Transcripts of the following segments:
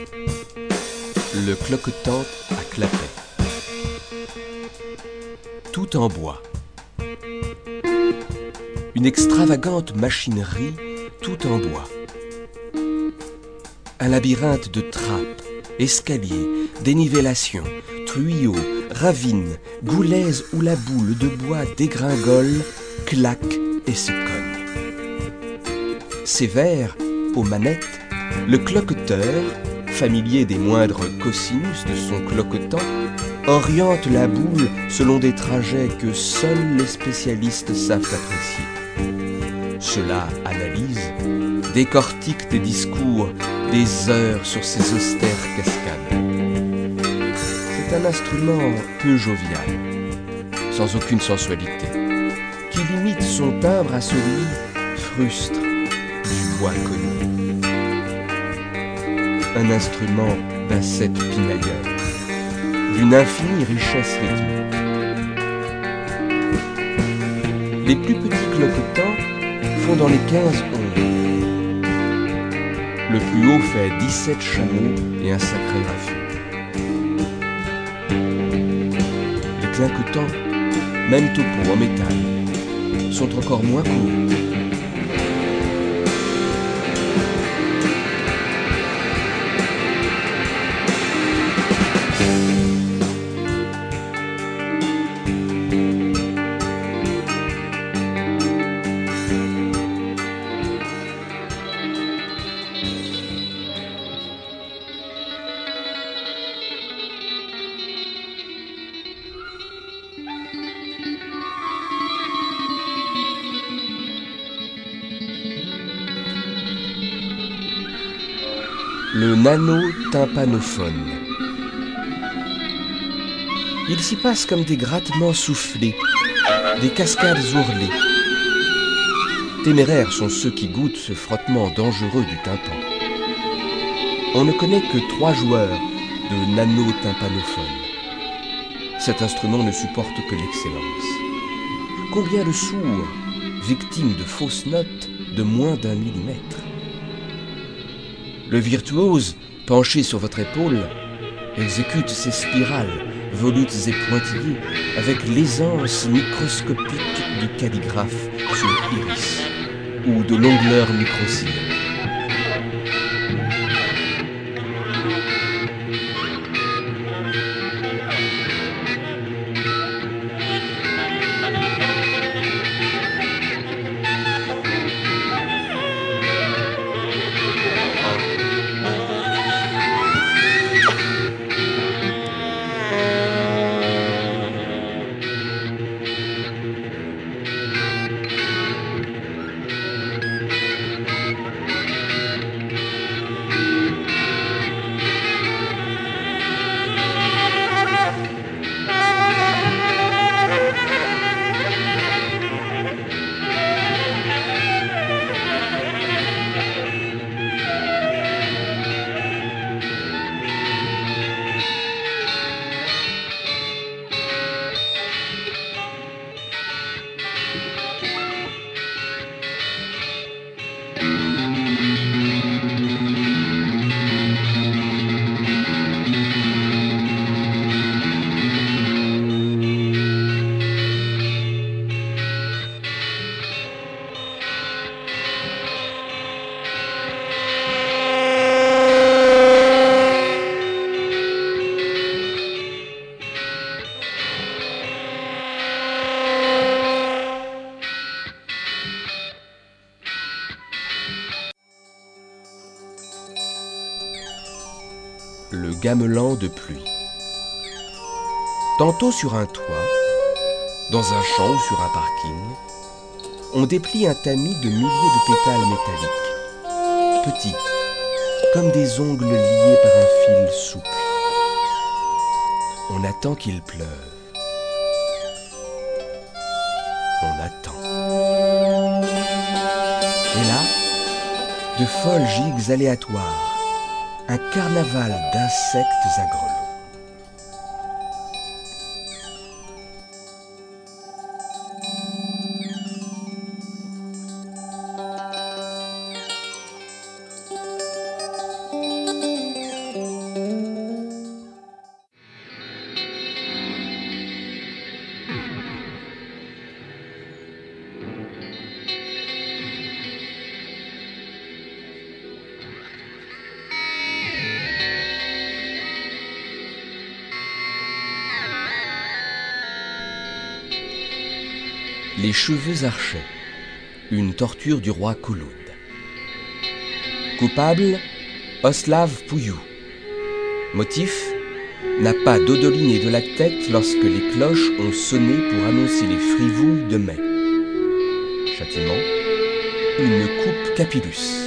Le cloquetant à clapet. Tout en bois. Une extravagante machinerie tout en bois. Un labyrinthe de trappes, escaliers, dénivellations, tuyaux, ravines, goulaises où la boule de bois dégringole, claque et se cogne. Sévère, aux manettes, le cloqueteur, familier des moindres cosinus de son cloquetant, oriente la boule selon des trajets que seuls les spécialistes savent apprécier. Cela analyse, décortique des discours, des heures sur ces austères cascades. C'est un instrument peu jovial, sans aucune sensualité, qui limite son timbre à celui frustre du bois connu. Un instrument d'un set pinailleur, d'une infinie richesse rythmique. Les plus petits cloquetants font dans les 15 ondes. Le plus haut fait 17 chameaux et un sacré raffut. Les clinquetants, même topo en métal, sont encore moins courts. Le nano-tympanophone. Il s'y passe comme des grattements soufflés, des cascades ourlées. Téméraires sont ceux qui goûtent ce frottement dangereux du tympan. On ne connaît que 3 joueurs de nano-tympanophone. Cet instrument ne supporte que l'excellence. Combien de sourds, victimes de fausses notes de moins d'1 millimètre. Le virtuose, penché sur votre épaule, exécute ses spirales, volutes et pointillées, avec l'aisance microscopique du calligraphe sur iris, ou de l'ongleur microcile. Le gamelan de pluie. Tantôt sur un toit, dans un champ ou sur un parking, on déplie un tamis de milliers de pétales métalliques, petits, comme des ongles liés par un fil souple. On attend qu'il pleuve. On attend. Et là, de folles gigues aléatoires, un carnaval d'insectes à grelots. Les cheveux archés, une torture du roi Khouloud. Coupable, Oslav Pouillou. Motif, n'a pas dodoliné de la tête lorsque les cloches ont sonné pour annoncer les frivouilles de mai. Châtiment, une coupe capilus.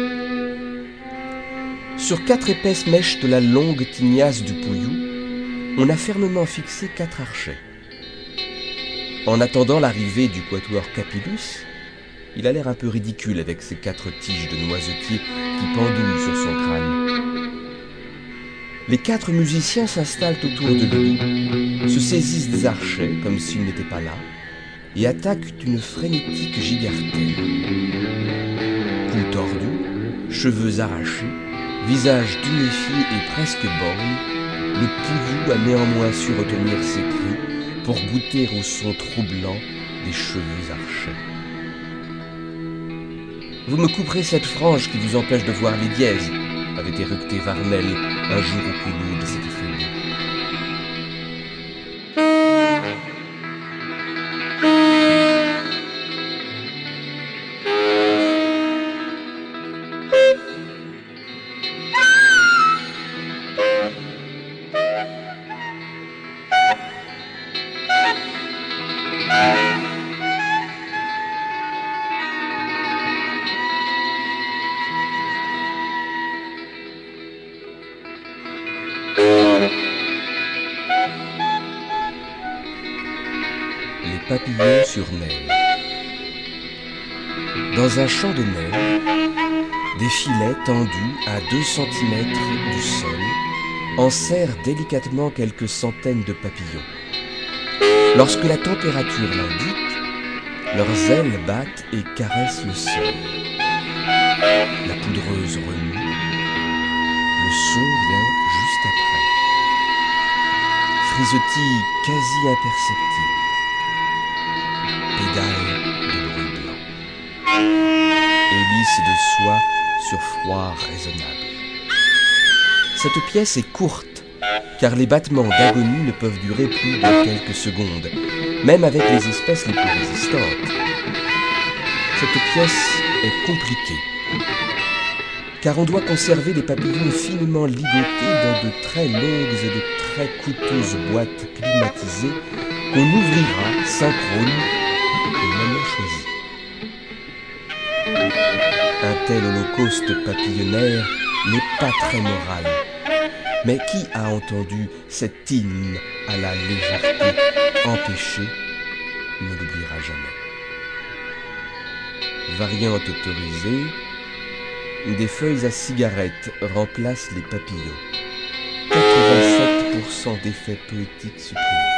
Sur 4 épaisses mèches de la longue tignasse du Pouillou, on a fermement fixé 4 archets. En attendant l'arrivée du quatuor capilus, il a l'air un peu ridicule avec ses 4 tiges de noisetier qui pendouillent sur son crâne. Les 4 musiciens s'installent autour de lui, se saisissent des archets comme s'il n'était pas là, et attaquent une frénétique gigartelle. Cou tordu, cheveux arrachés, visage tuméfié et presque borgne, le Pouillou a néanmoins su retenir ses cris pour goûter au son troublant des cheveux archés. « Vous me couperez cette frange qui vous empêche de voir les dièses », avait éructé Varnel un jour où Khouloud s'était fait beau. Les papillons sur neige. Dans un champ de neige, des filets tendus à 2 cm du sol enserrent délicatement quelques centaines de papillons. Lorsque la température l'indique, leurs ailes battent et caressent le sol. La poudreuse remue. Le son vient juste après. Frisottis quasi imperceptible. Pédale de bruit blanc. Hélice de soie sur froid raisonnable. Cette pièce est courte, car les battements d'agonie ne peuvent durer plus de quelques secondes, même avec les espèces les plus résistantes. Cette pièce est compliquée, car on doit conserver les papillons finement ligotés dans de très longues et de très coûteuses boîtes climatisées qu'on ouvrira synchrone au moment choisi. Un tel holocauste papillonnaire n'est pas très moral, mais qui a entendu cet hymne à la légèreté empêchée ne l'oubliera jamais. Variante autorisée, des feuilles à cigarette remplacent les papillons. 87% d'effets poétiques supprimés.